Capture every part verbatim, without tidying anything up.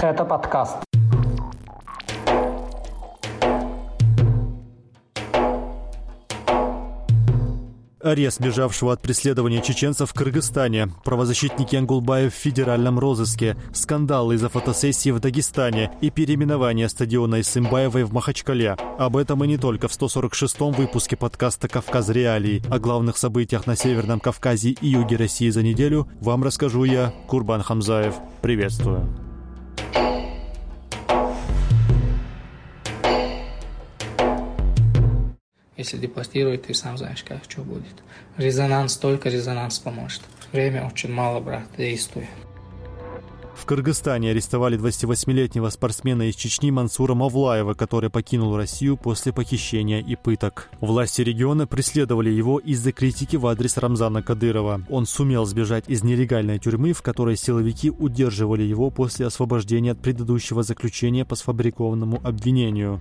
Это подкаст. Арест бежавшего от преследования чеченцев в Кыргызстане, правозащитники Ангулбаев в федеральном розыске, скандалы из-за фотосессии в Дагестане и переименование стадиона Исымбаевой в Махачкале. Об этом и не только в сто сорок шестом выпуске подкаста «Кавказ Реалии». О главных событиях на Северном Кавказе и юге России за неделю вам расскажу я, Курбан Хамзаев. Приветствую. Если депортируют, ты сам знаешь, как, что будет. Резонанс, только резонанс поможет. Время очень мало, брат, действуй. В Кыргызстане арестовали двадцативосьмилетнего спортсмена из Чечни Мансура Мавлаева, который покинул Россию после похищения и пыток. Власти региона преследовали его из-за критики в адрес Рамзана Кадырова. Он сумел сбежать из нелегальной тюрьмы, в которой силовики удерживали его после освобождения от предыдущего заключения по сфабрикованному обвинению.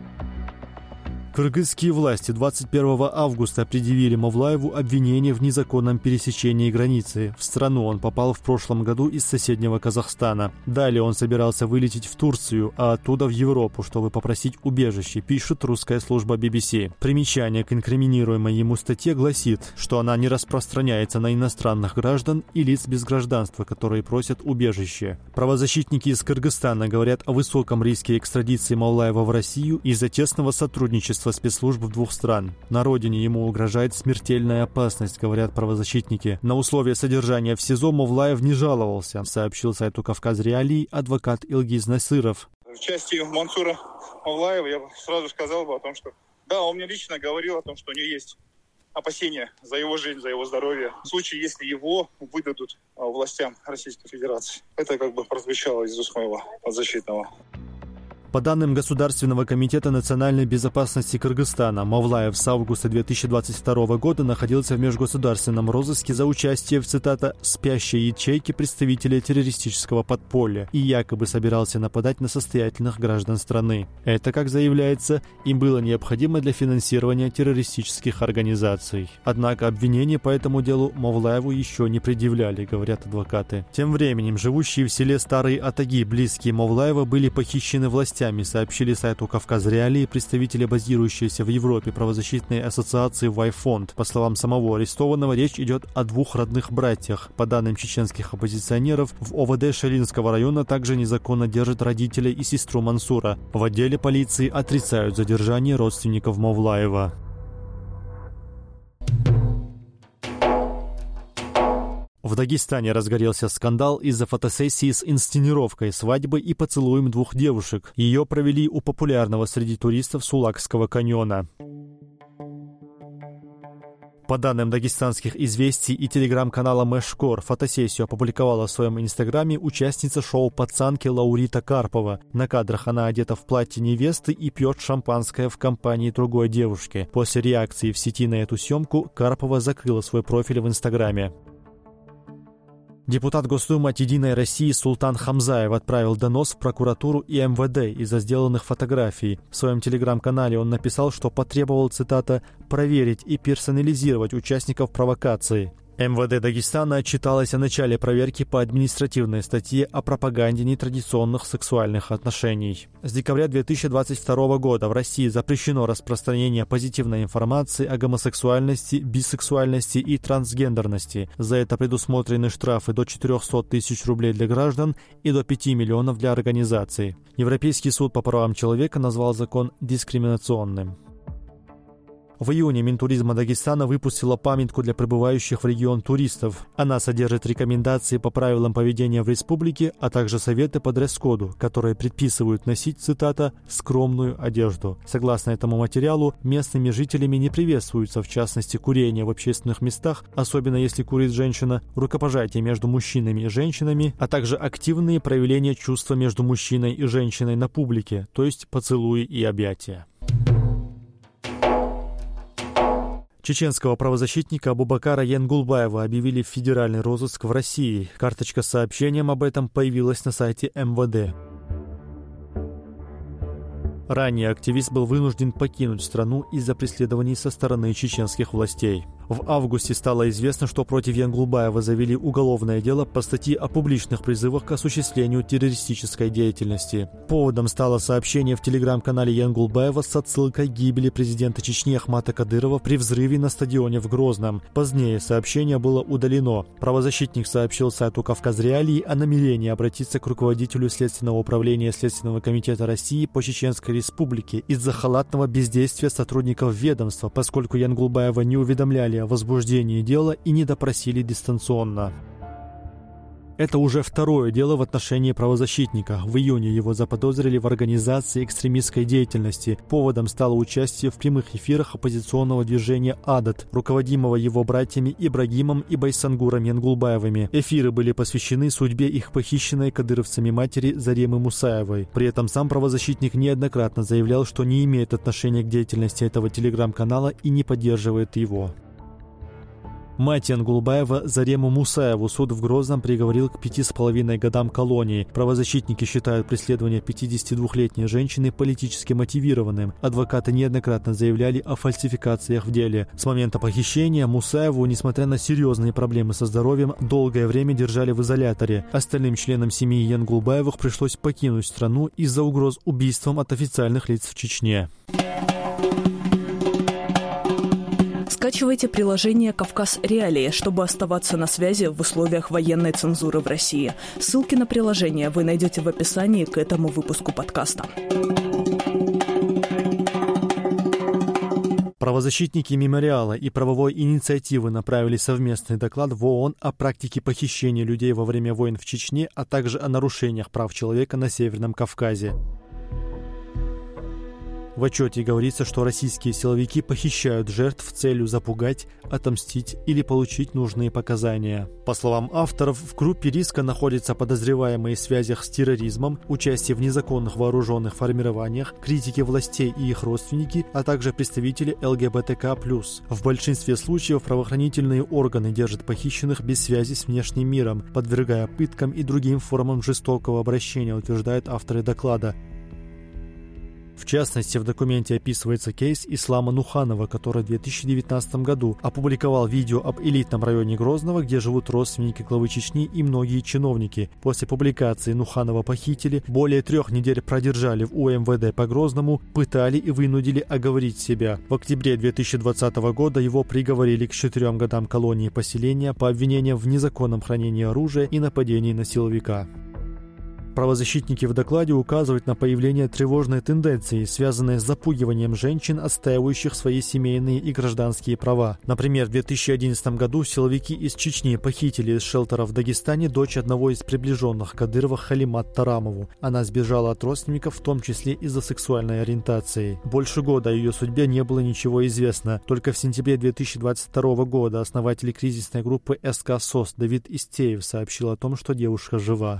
Кыргызские власти двадцать первого августа предъявили Мавлаеву обвинение в незаконном пересечении границы. В страну он попал в прошлом году из соседнего Казахстана. Далее он собирался вылететь в Турцию, а оттуда в Европу, чтобы попросить убежище, пишет русская служба би би си. Примечание к инкриминируемой ему статье гласит, что она не распространяется на иностранных граждан и лиц без гражданства, которые просят убежище. Правозащитники из Кыргызстана говорят о высоком риске экстрадиции Мавлаева в Россию из-за тесного сотрудничества спецслужб двух стран. На родине ему угрожает смертельная опасность, говорят правозащитники. На условия содержания в СИЗО Мавлаев не жаловался, сообщил сайту «Кавказ Реалии» адвокат Илгиз Насыров. В части Мансура Мавлаева я сразу сказал бы о том, что да, он мне лично говорил о том, что у него есть опасения за его жизнь, за его здоровье. В случае, если его выдадут властям Российской Федерации. Это как бы прозвучало из уст моего подзащитного. По данным Государственного комитета национальной безопасности Кыргызстана, Мавлаев с августа две тысячи двадцать второго года находился в межгосударственном розыске за участие в, цитата, «спящей ячейке представителя террористического подполья» и якобы собирался нападать на состоятельных граждан страны. Это, как заявляется, им было необходимо для финансирования террористических организаций. Однако обвинения по этому делу Мавлаеву еще не предъявляли, говорят адвокаты. Тем временем живущие в селе Старые Атаги близкие Мавлаева были похищены властями, сообщили сайту «Кавказ Реалии» представители базирующейся в Европе правозащитной ассоциации «Вайфонд». По словам самого арестованного, речь идет о двух родных братьях. По данным чеченских оппозиционеров, в о вэ дэ Шалинского района также незаконно держат родителей и сестру Мансура. В отделе полиции отрицают задержание родственников Мавлаева. В Дагестане разгорелся скандал из-за фотосессии с инсценировкой свадьбы и поцелуем двух девушек. Ее провели у популярного среди туристов Сулакского каньона. По данным дагестанских известий и телеграм-канала Мэшкор, фотосессию опубликовала в своем инстаграме участница шоу «Пацанки» Лаурита Карпова. На кадрах она одета в платье невесты и пьет шампанское в компании другой девушки. После реакции в сети на эту съемку Карпова закрыла свой профиль в инстаграме. Депутат Госдумы от «Единой России» Султан Хамзаев отправил донос в прокуратуру и эм вэ дэ из-за сделанных фотографий. В своем телеграм-канале он написал, что потребовал, цитата, «проверить и персонализировать участников провокации». эм вэ дэ Дагестана отчиталось о начале проверки по административной статье о пропаганде нетрадиционных сексуальных отношений. С декабря две тысячи двадцать второго года в России запрещено распространение позитивной информации о гомосексуальности, бисексуальности и трансгендерности. За это предусмотрены штрафы до четырехсот тысяч рублей для граждан и до пяти миллионов для организаций. Европейский суд по правам человека назвал закон дискриминационным. В июне Минтуризма Дагестана выпустила памятку для прибывающих в регион туристов. Она содержит рекомендации по правилам поведения в республике, а также советы по дресс-коду, которые предписывают носить, цитата, «скромную одежду». Согласно этому материалу, местными жителями не приветствуется, в частности, курение в общественных местах, особенно если курит женщина, рукопожатие между мужчинами и женщинами, а также активные проявления чувства между мужчиной и женщиной на публике, то есть поцелуи и объятия. Чеченского правозащитника Абубакара Янгулбаева объявили в федеральный розыск в России. Карточка с сообщением об этом появилась на сайте эм вэ дэ. Ранее активист был вынужден покинуть страну из-за преследований со стороны чеченских властей. В августе стало известно, что против Янгулбаева завели уголовное дело по статье о публичных призывах к осуществлению террористической деятельности. Поводом стало сообщение в телеграм-канале Янгулбаева с отсылкой к гибели президента Чечни Ахмата Кадырова при взрыве на стадионе в Грозном. Позднее сообщение было удалено. Правозащитник сообщил сайту «Кавказреалии» о намерении обратиться к руководителю Следственного управления Следственного комитета России по Чеченской Республике из-за халатного бездействия сотрудников ведомства, поскольку Янгулбаева не уведомляли о возбуждении дела и не допросили дистанционно. Это уже второе дело в отношении правозащитника. В июне его заподозрили в организации экстремистской деятельности. Поводом стало участие в прямых эфирах оппозиционного движения «Адат», руководимого его братьями Ибрагимом и Байсангуром Янгулбаевыми. Эфиры были посвящены судьбе их похищенной кадыровцами матери Заремы Мусаевой. При этом сам правозащитник неоднократно заявлял, что не имеет отношения к деятельности этого телеграм-канала и не поддерживает его. Мать Янгулбаева Зарему Мусаеву суд в Грозном приговорил к пяти с половиной годам колонии. Правозащитники считают преследование пятидесятидвухлетней женщины политически мотивированным. Адвокаты неоднократно заявляли о фальсификациях в деле. С момента похищения Мусаеву, несмотря на серьезные проблемы со здоровьем, долгое время держали в изоляторе. Остальным членам семьи Янгулбаевых пришлось покинуть страну из-за угроз убийством от официальных лиц в Чечне. Скачивайте приложение «Кавказ Реалии», чтобы оставаться на связи в условиях военной цензуры в России. Ссылки на приложение вы найдете в описании к этому выпуску подкаста. Правозащитники «Мемориала» и правовой инициативы направили совместный доклад в ООН о практике похищения людей во время войн в Чечне, а также о нарушениях прав человека на Северном Кавказе. В отчете говорится, что российские силовики похищают жертв с целью запугать, отомстить или получить нужные показания. По словам авторов, в группе риска находятся подозреваемые в связях с терроризмом, участие в незаконных вооруженных формированиях, критики властей и их родственники, а также представители эл гэ бэ тэ ка плюс. В большинстве случаев правоохранительные органы держат похищенных без связи с внешним миром, подвергая пыткам и другим формам жестокого обращения, утверждают авторы доклада. В частности, в документе описывается кейс Ислама Нуханова, который в две тысячи девятнадцатом году опубликовал видео об элитном районе Грозного, где живут родственники главы Чечни и многие чиновники. После публикации Нуханова похитили, более трех недель продержали в у эм вэ дэ по Грозному, пытали и вынудили оговорить себя. В октябре две тысячи двадцатого года его приговорили к четырем годам колонии поселения по обвинениям в незаконном хранении оружия и нападении на силовика. Правозащитники в докладе указывают на появление тревожной тенденции, связанной с запугиванием женщин, отстаивающих свои семейные и гражданские права. Например, в две тысячи одиннадцатом году силовики из Чечни похитили из шелтера в Дагестане дочь одного из приближенных Кадырова Халимат Тарамову. Она сбежала от родственников, в том числе из-за сексуальной ориентации. Больше года о ее судьбе не было ничего известно. Только в сентябре две тысячи двадцать второго года основатель кризисной группы эс ка сос Давид Истеев сообщил о том, что девушка жива.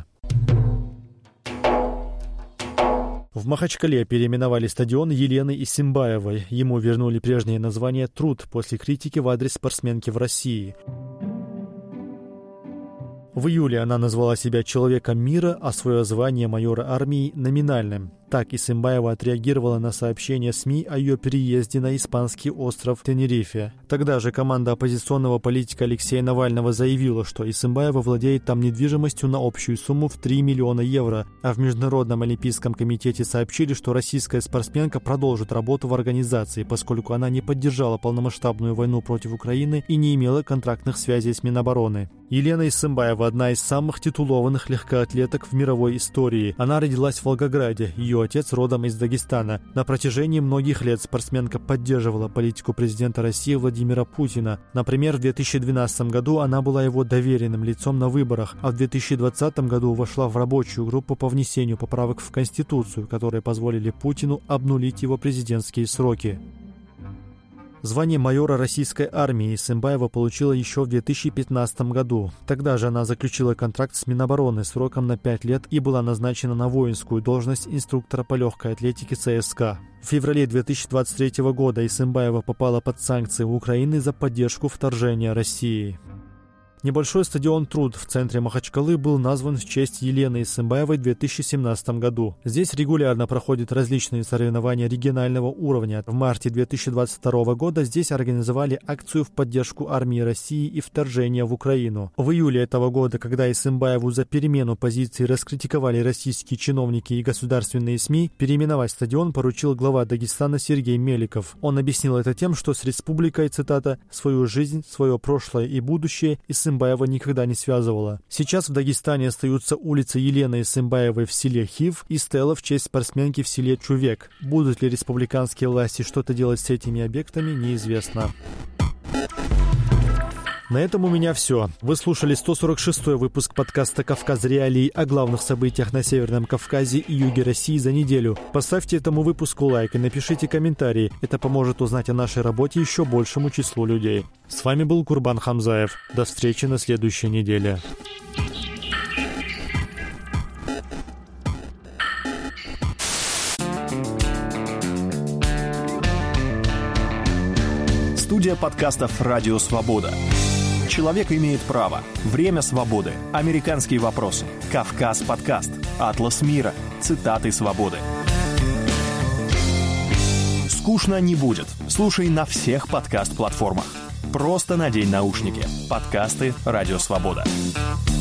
В Махачкале переименовали стадион Елены Исимбаевой. Ему вернули прежнее название «Труд» после критики в адрес спортсменки в России. В июле она назвала себя человеком мира, а свое звание майора армии – номинальным. Так Исимбаева отреагировала на сообщение СМИ о ее переезде на испанский остров Тенерифе. Тогда же команда оппозиционного политика Алексея Навального заявила, что Исимбаева владеет там недвижимостью на общую сумму в три миллиона евро, а в Международном олимпийском комитете сообщили, что российская спортсменка продолжит работу в организации, поскольку она не поддержала полномасштабную войну против Украины и не имела контрактных связей с Минобороны. Елена Исимбаева – одна из самых титулованных легкоатлеток в мировой истории. Она родилась в Волгограде, ее отец родом из Дагестана. На протяжении многих лет спортсменка поддерживала политику президента России Владимира Путина. Например, в две тысячи двенадцатом году она была его доверенным лицом на выборах, а в две тысячи двадцатом году вошла в рабочую группу по внесению поправок в Конституцию, которые позволили Путину обнулить его президентские сроки. Звание майора российской армии Исимбаева получила еще в две тысячи пятнадцатом году. Тогда же она заключила контракт с Минобороны сроком на пять лет и была назначена на воинскую должность инструктора по легкой атлетике цэ эс ка. В феврале две тысячи двадцать третьего года Исимбаева попала под санкции Украины за поддержку вторжения России. Небольшой стадион «Труд» в центре Махачкалы был назван в честь Елены Исымбаевой в две тысячи семнадцатом году. Здесь регулярно проходят различные соревнования регионального уровня. В марте две тысячи двадцать второго года здесь организовали акцию в поддержку армии России и вторжения в Украину. В июле этого года, когда Исымбаеву за перемену позиции раскритиковали российские чиновники и государственные СМИ, переименовать стадион поручил глава Дагестана Сергей Меликов. Он объяснил это тем, что с республикой, цитата, «свою жизнь, свое прошлое и будущее Исымбаева никогда не связывала». Сейчас в Дагестане остаются улицы Елены Исымбаевой в селе Хив и стела в честь спортсменки в селе Чувек. Будут ли республиканские власти что-то делать с этими объектами, неизвестно. На этом у меня все. Вы слушали сто сорок шестой выпуск подкаста «Кавказ Реалии» о главных событиях на Северном Кавказе и юге России за неделю. Поставьте этому выпуску лайк и напишите комментарии. Это поможет узнать о нашей работе еще большему числу людей. С вами был Курбан Хамзаев. До встречи на следующей неделе. Студия подкастов «Радио Свобода». Человек имеет право. Время свободы. Американские вопросы. Кавказ подкаст. Атлас мира. Цитаты свободы. Скучно не будет. Слушай на всех подкаст-платформах. Просто надень наушники. Подкасты «Радио Свобода».